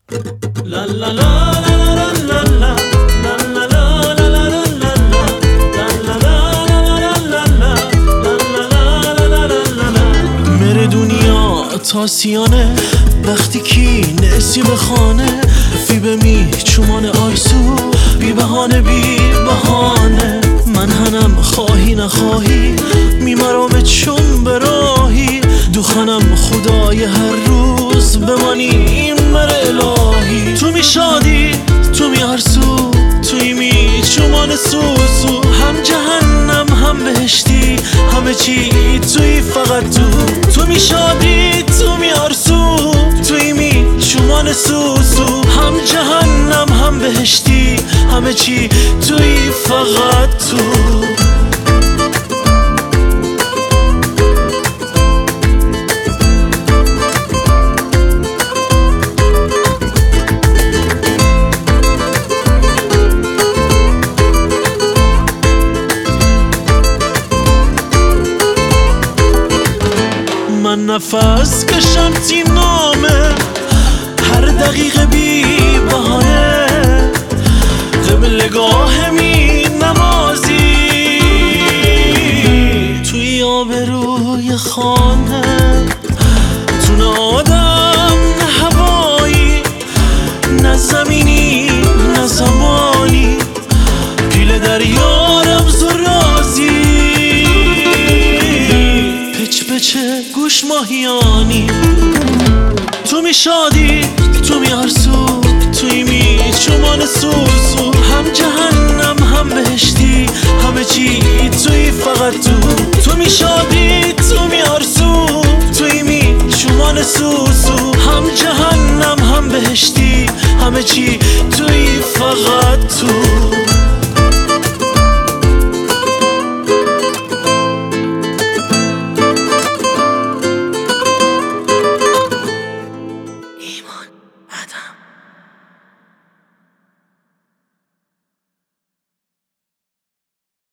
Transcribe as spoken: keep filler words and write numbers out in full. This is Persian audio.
La la la la la la la la la la la la la la मेरे दुनिया تاسیانه وقتی کی نسی به خانه فی بمی چومان آرسو بی بهانه بی بهانه من هنم خواهی نخواهی میمرام چون به راهی دوخنم خدای هر روز بمانی مر الهی تو می شادی تو می آرسو توی می چومان سوسو هم جهنم هم بهشتی همه چی توی فقط تو تو می شادی تو می آرسو توی می چومان سوسو هم جهنم هم بهشتی همه چی توی فقط تو من نفس کشم تیم نامه هر دقیقه بی بهانه قبلگاه می نمازی توی آبروی خانه تو نه آدم نه هوایی نه زمینی نه زمانی پیل دریارم زرازی پچ پچه گوش ماهیانی تو می شادی تو می آرسو توی می چومان سوسو هم جهنم هم بهشتی همه چی توی فقط تو تو می شادی تو می آرسو توی می چومان سوسو هم جهنم هم بهشتی همه چی توی فقط تو